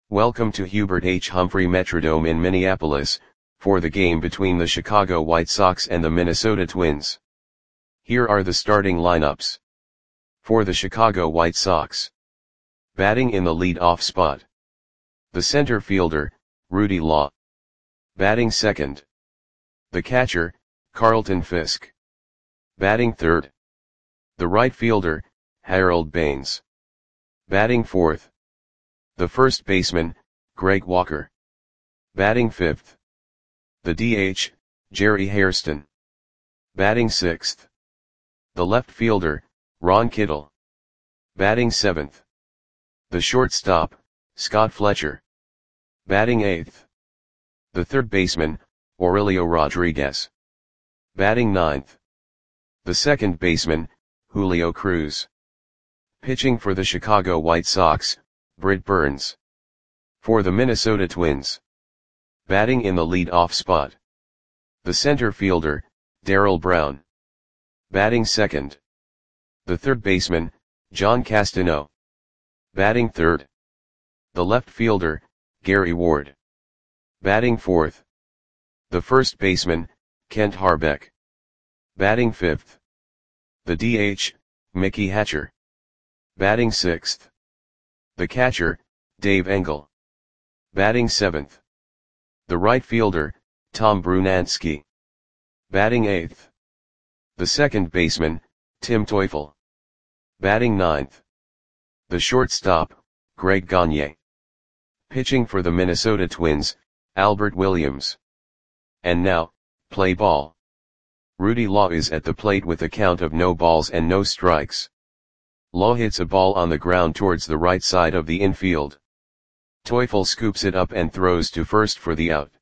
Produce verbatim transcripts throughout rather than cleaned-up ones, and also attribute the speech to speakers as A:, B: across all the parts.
A: Welcome to Hubert H. Humphrey Metrodome in Minneapolis, for the game between the Chicago White Sox and the Minnesota Twins. Here are the starting lineups. For the Chicago White Sox. Batting in the lead-off spot. The center fielder, Rudy Law. Batting second. The catcher, Carlton Fisk. Batting third. The right fielder, Harold Baines. Batting fourth. The first baseman, Greg Walker. Batting fifth. The D H, Jerry Hairston. Batting sixth. The left fielder, Ron Kittle. Batting seventh. The shortstop, Scott Fletcher. Batting eighth. The third baseman, Aurelio Rodriguez. Batting ninth. The second baseman, Julio Cruz. Pitching for the Chicago White Sox, Britt Burns. For the Minnesota Twins. Batting in the lead-off spot. The center fielder, Darrell Brown. Batting second. The third baseman, John Castano. Batting third. The left fielder, Gary Ward. Batting fourth. The first baseman, Kent Harbeck. Batting fifth. The D H, Mickey Hatcher. Batting sixth. The catcher, Dave Engel. Batting seventh. The right fielder, Tom Brunansky. Batting eighth. The second baseman, Tim Teufel. Batting ninth. The shortstop, Greg Gagne. Pitching for the Minnesota Twins, Albert Williams. And now, play ball. Rudy Law is at the plate with a count of no balls and no strikes. Law hits a ball on the ground towards the right side of the infield. Teufel scoops it up and throws to first for the out.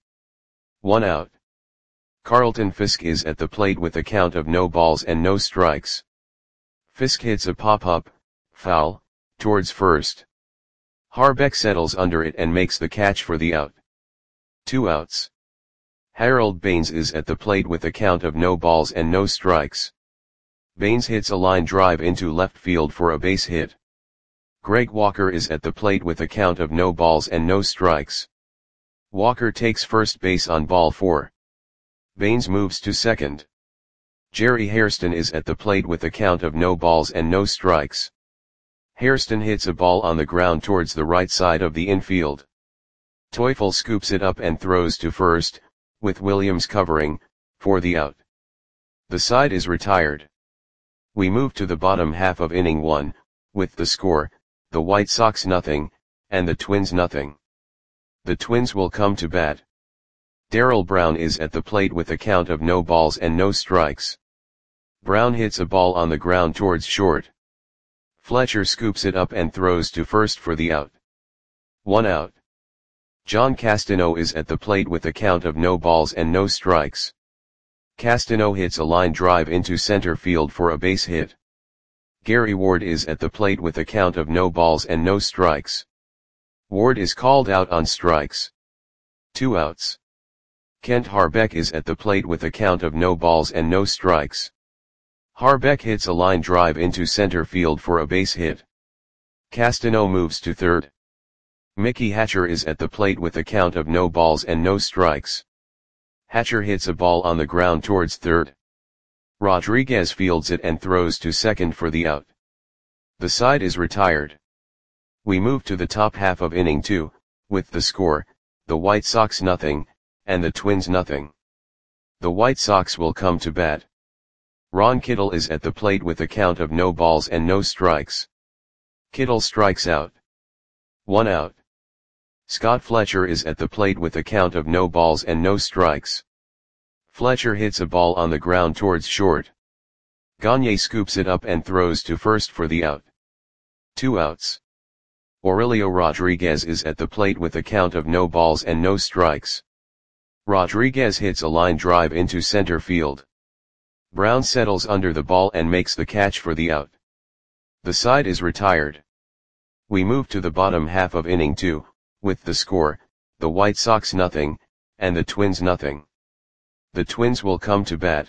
A: One out. Carlton Fisk is at the plate with a count of no balls and no strikes. Fisk hits a pop-up, foul, towards first. Harbeck settles under it and makes the catch for the out. Two outs. Harold Baines is at the plate with a count of no balls and no strikes. Baines hits a line drive into left field for a base hit. Greg Walker is at the plate with a count of no balls and no strikes. Walker takes first base on ball four. Baines moves to second. Jerry Hairston is at the plate with a count of no balls and no strikes. Hairston hits a ball on the ground towards the right side of the infield. Teufel scoops it up and throws to first, with Williams covering, for the out. The side is retired. We move to the bottom half of inning one, with the score, the White Sox nothing, and the Twins nothing. The Twins will come to bat. Darrell Brown is at the plate with a count of no balls and no strikes. Brown hits a ball on the ground towards short. Fletcher scoops it up and throws to first for the out. One out. John Castano is at the plate with a count of no balls and no strikes. Castano hits a line drive into center field for a base hit. Gary Ward is at the plate with a count of no balls and no strikes. Ward is called out on strikes. Two outs. Kent Harbeck is at the plate with a count of no balls and no strikes. Harbeck hits a line drive into center field for a base hit. Castano moves to third. Mickey Hatcher is at the plate with a count of no balls and no strikes. Hatcher hits a ball on the ground towards third. Rodriguez fields it and throws to second for the out. The side is retired. We move to the top half of inning two, with the score, the White Sox nothing, and the Twins nothing. The White Sox will come to bat. Ron Kittle is at the plate with a count of no balls and no strikes. Kittle strikes out. One out. Scott Fletcher is at the plate with a count of no balls and no strikes. Fletcher hits a ball on the ground towards short. Gagne scoops it up and throws to first for the out. Two outs. Aurelio Rodriguez is at the plate with a count of no balls and no strikes. Rodriguez hits a line drive into center field. Brown settles under the ball and makes the catch for the out. The side is retired. We move to the bottom half of inning two, with the score, the White Sox nothing, and the Twins nothing. The Twins will come to bat.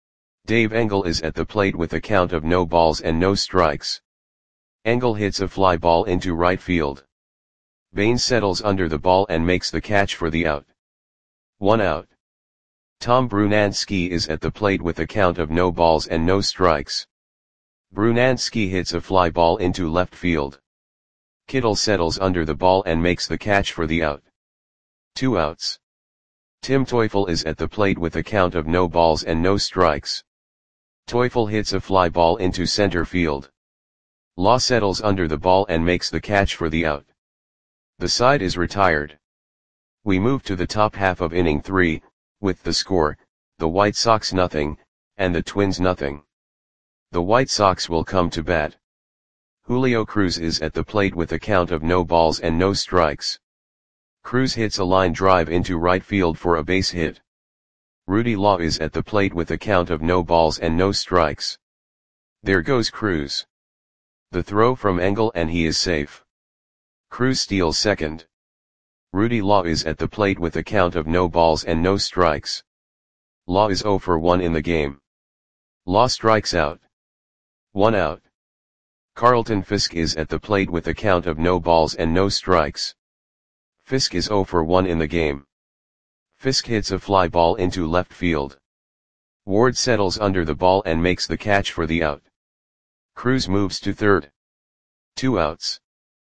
A: Dave Engel is at the plate with a count of no balls and no strikes. Engel hits a fly ball into right field. Baines settles under the ball and makes the catch for the out. One out. Tom Brunansky is at the plate with a count of no balls and no strikes. Brunansky hits a fly ball into left field. Kittle settles under the ball and makes the catch for the out. Two outs. Tim Teufel is at the plate with a count of no balls and no strikes. Teufel hits a fly ball into center field. Law settles under the ball and makes the catch for the out. The side is retired. We move to the top half of inning three, with the score, the White Sox nothing, and the Twins nothing. The White Sox will come to bat. Julio Cruz is at the plate with a count of no balls and no strikes. Cruz hits a line drive into right field for a base hit. Rudy Law is at the plate with a count of no balls and no strikes. There goes Cruz. The throw from Engel and he is safe. Cruz steals second. Rudy Law is at the plate with a count of no balls and no strikes. Law is oh for one in the game. Law strikes out. One out. Carlton Fisk is at the plate with a count of no balls and no strikes. Fisk is oh for one in the game. Fisk hits a fly ball into left field. Ward settles under the ball and makes the catch for the out. Cruz moves to third. Two outs.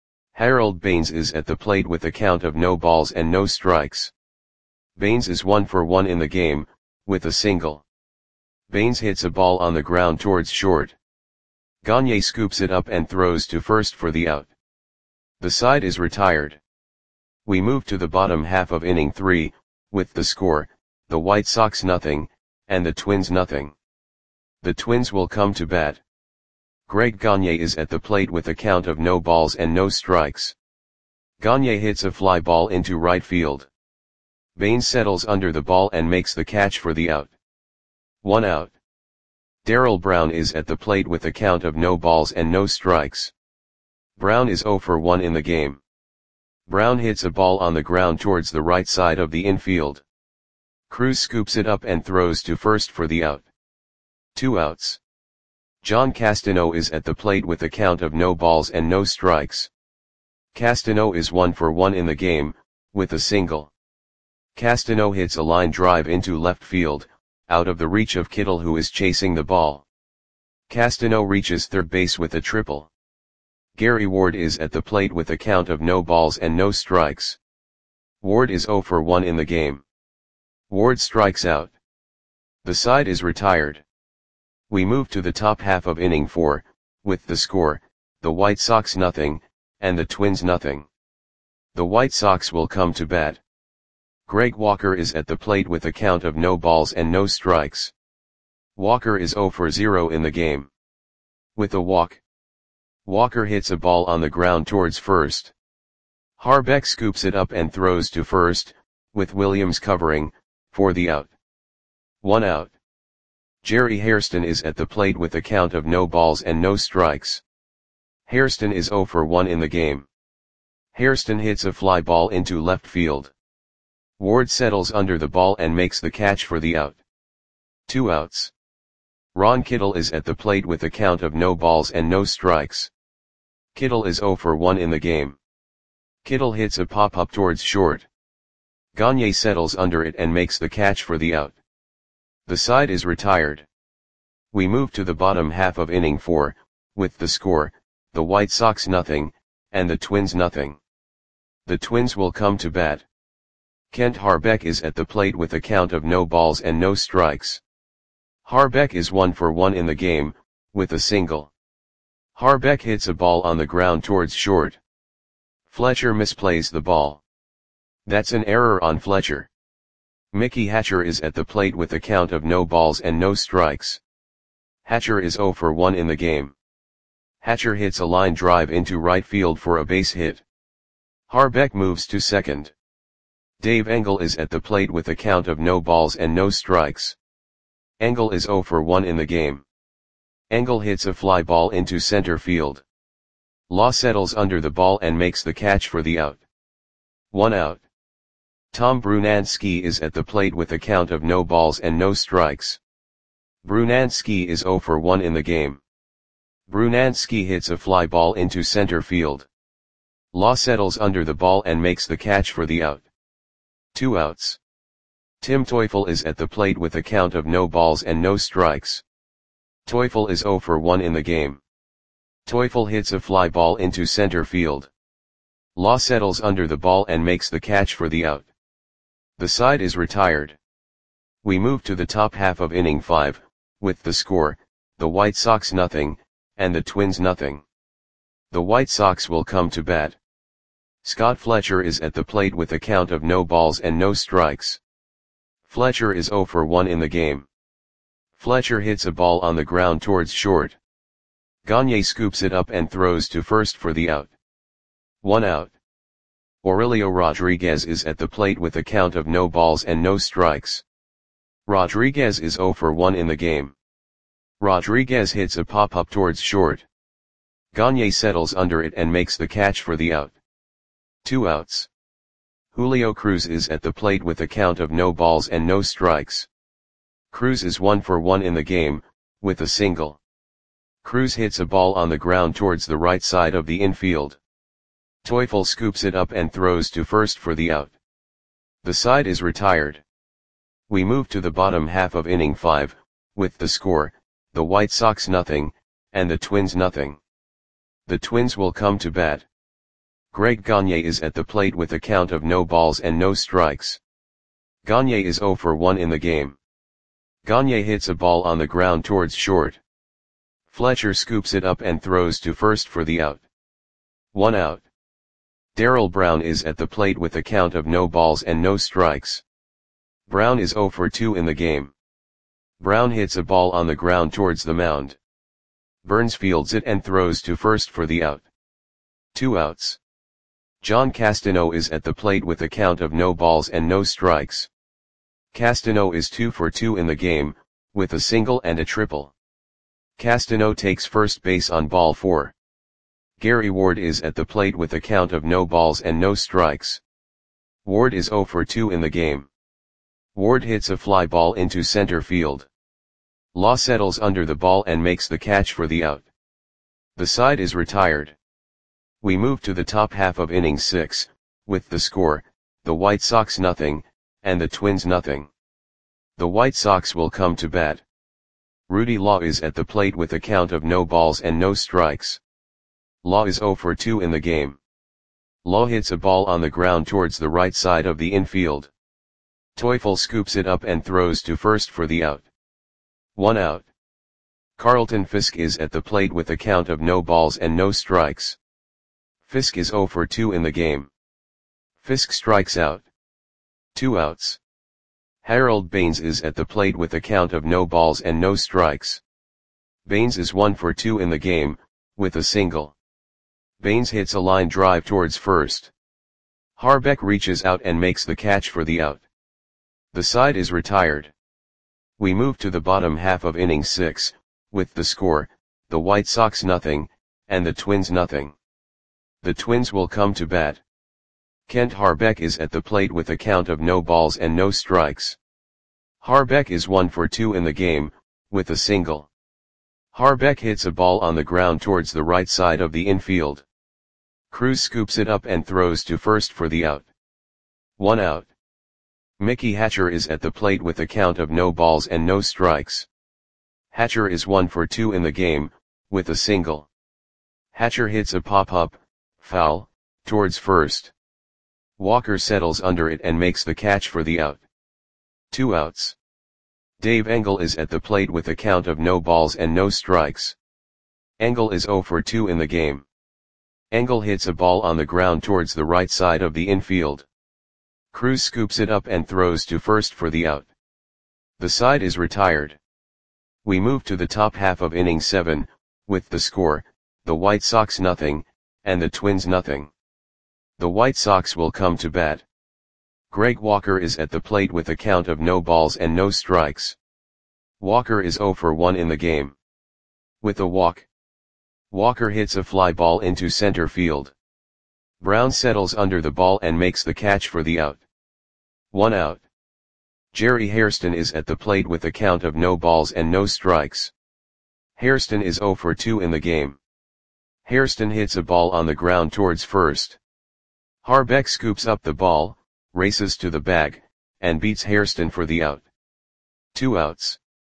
A: Harold Baines is at the plate with a count of no balls and no strikes. Baines is one for one in the game, with a single. Baines hits a ball on the ground towards short. Gagne scoops it up and throws to first for the out. The side is retired. We move to the bottom half of inning three, with the score, the White Sox nothing, and the Twins nothing. The Twins will come to bat. Greg Gagne is at the plate with a count of no balls and no strikes. Gagne hits a fly ball into right field. Baines settles under the ball and makes the catch for the out. One out. Darrell Brown is at the plate with a count of no balls and no strikes. Brown is oh for one in the game. Brown hits a ball on the ground towards the right side of the infield. Cruz scoops it up and throws to first for the out. Two outs. John Castano is at the plate with a count of no balls and no strikes. Castano is one for one in the game, with a single. Castano hits a line drive into left field, out of the reach of Kittle who is chasing the ball. Castano reaches third base with a triple. Gary Ward is at the plate with a count of no balls and no strikes. Ward is oh for one in the game. Ward strikes out. The side is retired. We move to the top half of inning four, with the score, the White Sox nothing, and the Twins nothing. The White Sox will come to bat. Greg Walker is at the plate with a count of no balls and no strikes. Walker is oh for zero in the game. With a walk, Walker hits a ball on the ground towards first. Harbeck scoops it up and throws to first, with Williams covering, for the out. One out. Jerry Hairston is at the plate with a count of no balls and no strikes. Hairston is oh for one in the game. Hairston hits a fly ball into left field. Ward settles under the ball and makes the catch for the out. Two outs. Ron Kittle is at the plate with a count of no balls and no strikes. Kittle is oh for one in the game. Kittle hits a pop-up towards short. Gagne settles under it and makes the catch for the out. The side is retired. We move to the bottom half of inning four, with the score, the White Sox nothing, and the Twins nothing. The Twins will come to bat. Kent Harbeck is at the plate with a count of no balls and no strikes. Harbeck is one for one in the game, with a single. Harbeck hits a ball on the ground towards short. Fletcher misplays the ball. That's an error on Fletcher. Mickey Hatcher is at the plate with a count of no balls and no strikes. Hatcher is oh for one in the game. Hatcher hits a line drive into right field for a base hit. Harbeck moves to second. Dave Engel is at the plate with a count of no balls and no strikes. Engel is oh for one in the game. Engel hits a fly ball into center field. Law settles under the ball and makes the catch for the out. One out. Tom Brunansky is at the plate with a count of no balls and no strikes. Brunansky is oh for one in the game. Brunansky hits a fly ball into center field. Law settles under the ball and makes the catch for the out. Two outs. Tim Teufel is at the plate with a count of no balls and no strikes. Teufel is zero for one in the game. Teufel hits a fly ball into center field. Law settles under the ball and makes the catch for the out. The side is retired. We move to the top half of inning five, with the score, the White Sox nothing, and the Twins nothing. The White Sox will come to bat. Scott Fletcher is at the plate with a count of no balls and no strikes. Fletcher is zero for one in the game. Fletcher hits a ball on the ground towards short. Gagne scoops it up and throws to first for the out. One out. Aurelio Rodriguez is at the plate with a count of no balls and no strikes. Rodriguez is zero for one in the game. Rodriguez hits a pop-up towards short. Gagne settles under it and makes the catch for the out. Two outs. Julio Cruz is at the plate with a count of no balls and no strikes. Cruz is one for one in the game, with a single. Cruz hits a ball on the ground towards the right side of the infield. Teufel scoops it up and throws to first for the out. The side is retired. We move to the bottom half of inning five, with the score, the White Sox nothing, and the Twins nothing. The Twins will come to bat. Greg Gagne is at the plate with a count of no balls and no strikes. Gagne is zero for one in the game. Gagne hits a ball on the ground towards short. Fletcher scoops it up and throws to first for the out. One out. Darrell Brown is at the plate with a count of no balls and no strikes. Brown is zero for two in the game. Brown hits a ball on the ground towards the mound. Burns fields it and throws to first for the out. Two outs. John Castano is at the plate with a count of no balls and no strikes. Castano is two for two in the game, with a single and a triple. Castano takes first base on ball four. Gary Ward is at the plate with a count of no balls and no strikes. Ward is zero for two in the game. Ward hits a fly ball into center field. Law settles under the ball and makes the catch for the out. The side is retired. We move to the top half of inning six, with the score, the White Sox nothing, and the Twins nothing. The White Sox will come to bat. Rudy Law is at the plate with a count of no balls and no strikes. Law is zero for two in the game. Law hits a ball on the ground towards the right side of the infield. Teufel scoops it up and throws to first for the out. One out. Carlton Fisk is at the plate with a count of no balls and no strikes. Fisk is zero for two in the game. Fisk strikes out. Two outs. Harold Baines is at the plate with a count of no balls and no strikes. Baines is one for two in the game, with a single. Baines hits a line drive towards first. Harbeck reaches out and makes the catch for the out. The side is retired. We move to the bottom half of inning six, with the score, the White Sox nothing, and the Twins nothing. The Twins will come to bat. Kent Harbeck is at the plate with a count of no balls and no strikes. Harbeck is one for two in the game, with a single. Harbeck hits a ball on the ground towards the right side of the infield. Cruz scoops it up and throws to first for the out. One out. Mickey Hatcher is at the plate with a count of no balls and no strikes. Hatcher is one for two in the game, with a single. Hatcher hits a pop-up, foul, towards first. Walker settles under it and makes the catch for the out. Two outs. Dave Engel is at the plate with a count of no balls and no strikes. Engel is zero for two in the game. Engel hits a ball on the ground towards the right side of the infield. Cruz scoops it up and throws to first for the out. The side is retired. We move to the top half of inning seven, with the score, the White Sox nothing, and the Twins nothing. The White Sox will come to bat. Greg Walker is at the plate with a count of no balls and no strikes. Walker is zero for one in the game. With a walk. Walker hits a fly ball into center field. Brown settles under the ball and makes the catch for the out. One out. Jerry Hairston is at the plate with a count of no balls and no strikes. Hairston is zero for two in the game. Hairston hits a ball on the ground towards first. Harbeck scoops up the ball, races to the bag, and beats Hairston for the out. Two outs.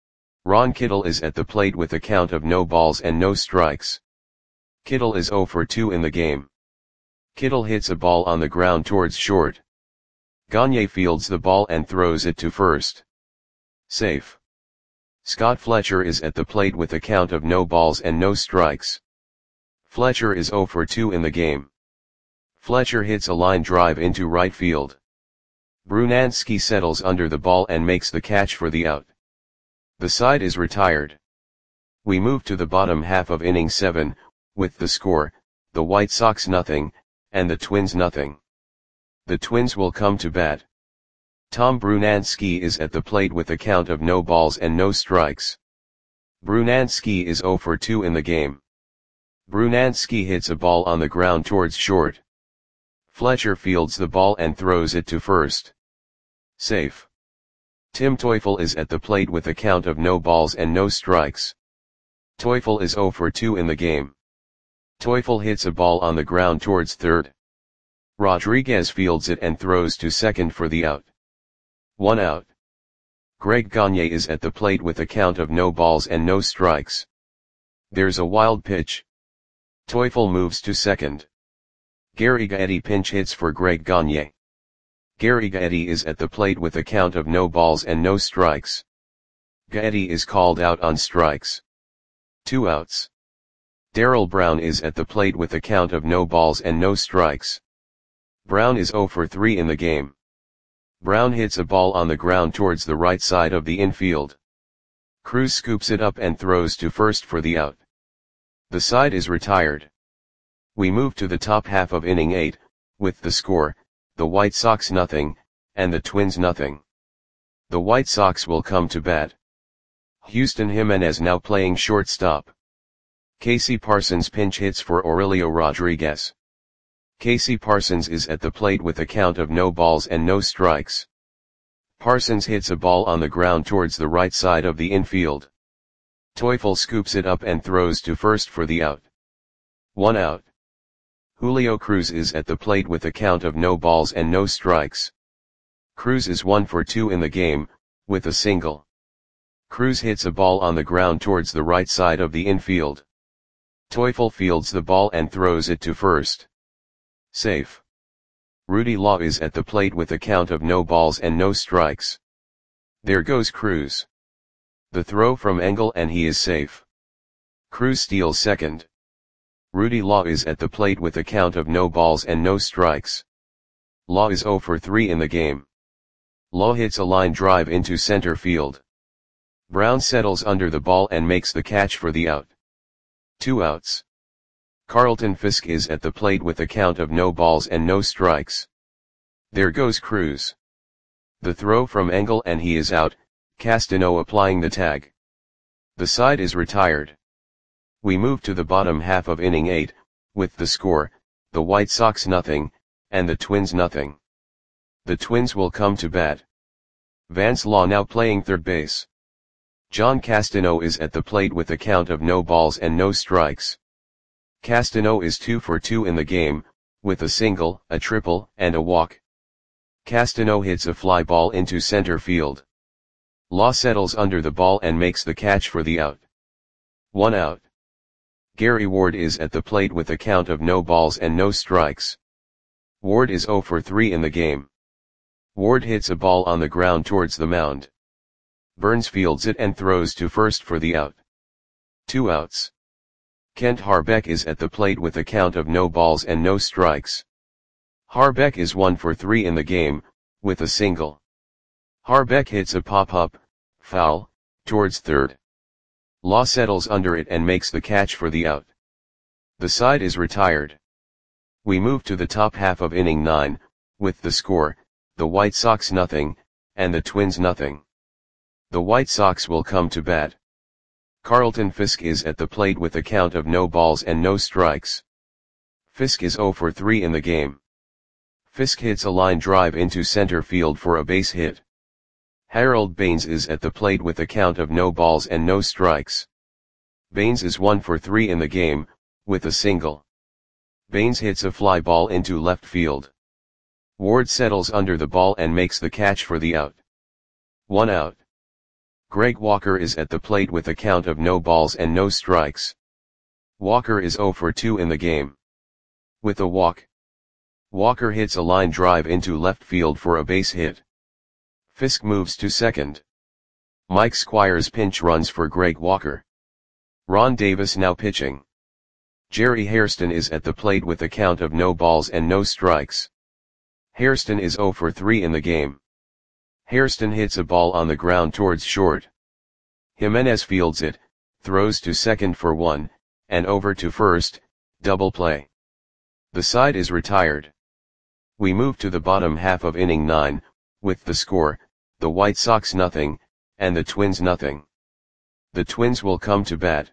A: Ron Kittle is at the plate with a count of no balls and no strikes. Kittle is zero for two in the game. Kittle hits a ball on the ground towards short. Gagne fields the ball and throws it to first. Safe. Scott Fletcher is at the plate with a count of no balls and no strikes. Fletcher is zero for two in the game. Fletcher hits a line drive into right field. Brunansky settles under the ball and makes the catch for the out. The side is retired. We move to the bottom half of inning seven, with the score, the White Sox nothing, and the Twins nothing. The Twins will come to bat. Tom Brunansky is at the plate with a count of no balls and no strikes. Brunansky is zero for two in the game. Brunansky hits a ball on the ground towards short. Fletcher fields the ball and throws it to first. Safe. Tim Teufel is at the plate with a count of no balls and no strikes. Teufel is zero for two in the game. Teufel hits a ball on the ground towards third. Rodriguez fields it and throws to second for the out. One out. Greg Gagne is at the plate with a count of no balls and no strikes. There's a wild pitch. Teufel moves to second. Gary Gaetti pinch hits for Greg Gagne. Gary Gaetti is at the plate with a count of no balls and no strikes. Gaetti is called out on strikes. Two outs. Darrell Brown is at the plate with a count of no balls and no strikes. Brown is zero for three in the game. Brown hits a ball on the ground towards the right side of the infield. Cruz scoops it up and throws to first for the out. The side is retired. We move to the top half of inning eight, with the score, the White Sox nothing, and the Twins nothing. The White Sox will come to bat. Houston Jimenez now playing shortstop. Casey Parsons pinch hits for Aurelio Rodriguez. Casey Parsons is at the plate with a count of no balls and no strikes. Parsons hits a ball on the ground towards the right side of the infield. Teufel scoops it up and throws to first for the out. One out. Julio Cruz is at the plate with a count of no balls and no strikes. Cruz is one for two in the game, with a single. Cruz hits a ball on the ground towards the right side of the infield. Teufel fields the ball and throws it to first. Safe. Rudy Law is at the plate with a count of no balls and no strikes. There goes Cruz. The throw from Engel and he is safe. Cruz steals second. Rudy Law is at the plate with a count of no balls and no strikes. Law is zero for three in the game. Law hits a line drive into center field. Brown settles under the ball and makes the catch for the out. Two outs. Carlton Fisk is at the plate with a count of no balls and no strikes. There goes Cruz. The throw from Engel and he is out, Castano applying the tag. The side is retired. We move to the bottom half of inning eight, with the score, the White Sox nothing, and the Twins nothing. The Twins will come to bat. Vance Law now playing third base. John Castano is at the plate with a count of no balls and no strikes. Castano is two for two in the game, with a single, a triple, and a walk. Castano hits a fly ball into center field. Law settles under the ball and makes the catch for the out. One out. Gary Ward is at the plate with a count of no balls and no strikes. Ward is zero for three in the game. Ward hits a ball on the ground towards the mound. Burns fields it and throws to first for the out. Two outs. Kent Harbeck is at the plate with a count of no balls and no strikes. Harbeck is one for three in the game, with a single. Harbeck hits a pop-up, foul, towards third. Law settles under it and makes the catch for the out. The side is retired. We move to the top half of inning nine, with the score, the White Sox nothing, and the Twins nothing. The White Sox will come to bat. Carlton Fisk is at the plate with a count of no balls and no strikes. Fisk is zero for three in the game. Fisk hits a line drive into center field for a base hit. Harold Baines is at the plate with a count of no balls and no strikes. Baines is one for three in the game, with a single. Baines hits a fly ball into left field. Ward settles under the ball and makes the catch for the out. One out. Greg Walker is at the plate with a count of no balls and no strikes. Walker is oh for two in the game. With a walk, Walker hits a line drive into left field for a base hit. Fisk moves to second. Mike Squires pinch runs for Greg Walker. Ron Davis now pitching. Jerry Hairston is at the plate with a count of no balls and no strikes. Hairston is oh for three in the game. Hairston hits a ball on the ground towards short. Jimenez fields it, throws to second for one, and over to first, double play. The side is retired. We move to the bottom half of inning nine, with the score, the White Sox nothing, and the Twins nothing. The Twins will come to bat.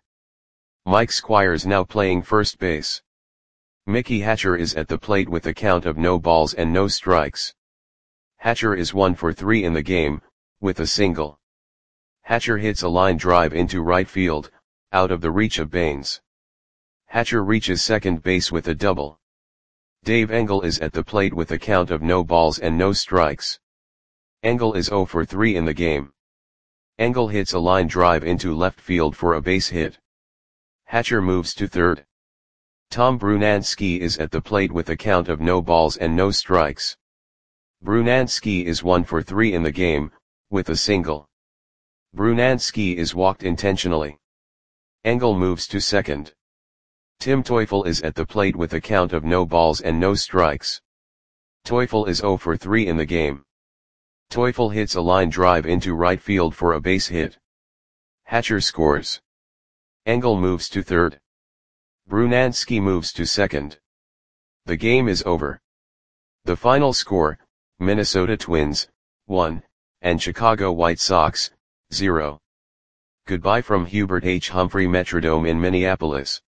A: Mike Squires now playing first base. Mickey Hatcher is at the plate with a count of no balls and no strikes. Hatcher is one for three in the game, with a single. Hatcher hits a line drive into right field, out of the reach of Baines. Hatcher reaches second base with a double. Dave Engel is at the plate with a count of no balls and no strikes. Engel is oh for three in the game. Engel hits a line drive into left field for a base hit. Hatcher moves to third. Tom Brunansky is at the plate with a count of no balls and no strikes. Brunansky is one for three in the game, with a single. Brunansky is walked intentionally. Engel moves to second. Tim Teufel is at the plate with a count of no balls and no strikes. Teufel is oh for three in the game. Teufel hits a line drive into right field for a base hit. Hatcher scores. Engel moves to third. Brunansky moves to second. The game is over. The final score, Minnesota Twins, one, and Chicago White Sox, zero. Goodbye from Hubert H. Humphrey Metrodome in Minneapolis.